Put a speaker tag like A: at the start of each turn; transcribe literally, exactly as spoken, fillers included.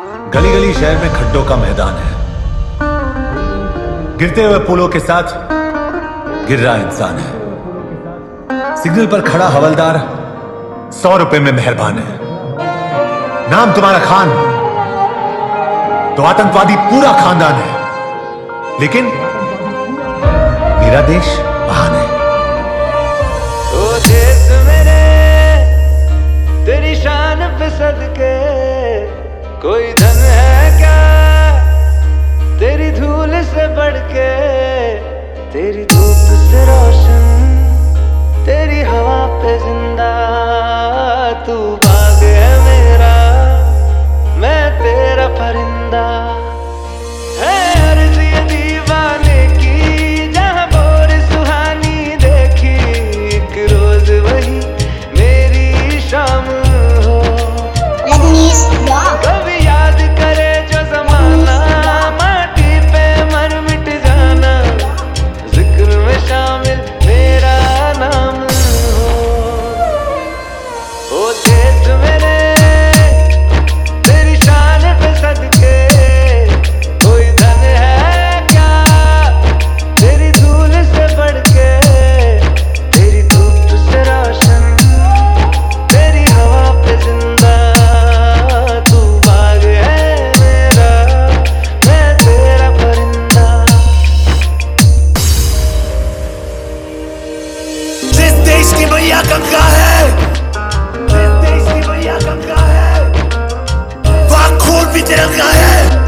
A: गली गली शहर में खड्डों का मैदान है, गिरते हुए पुलों के साथ गिर रहा इंसान है। सिग्नल पर खड़ा हवलदार सौ रुपए में मेहरबान है। नाम तुम्हारा खान तो आतंकवादी पूरा खानदान है, लेकिन मेरा देश महान है।
B: ओ देश मेरे तेरी शान पे सदके, कोई धन है क्या तेरी धूल से बढ़ के, तेरी धूप से रोशन तेरी हवा पे जिंदा, तू बाग है मेरा मैं तेरा परिंदा। है अर्ज़ ये दीवाने की जहाँ बोर सुहानी देखी, एक रोज वही मेरी शाम हो। कभी याद करे जो जमाना, माटी पे मर मिट जाना, जिक्र में शामिल मेरा नाम हो। ओ देश मेरे तेरी शान पे सदके, कोई धन है क्या तेरी धूल से बढ़ के, तेरी धूप से रोशन तेरी हवा पे जिंदा, तू बाग है मेरा मैं तेरा परिंदा।
C: जिस देश की मैया गंगा है, जिस देश की मैया गंगा है, वहाँ खून भी तिरंगा है।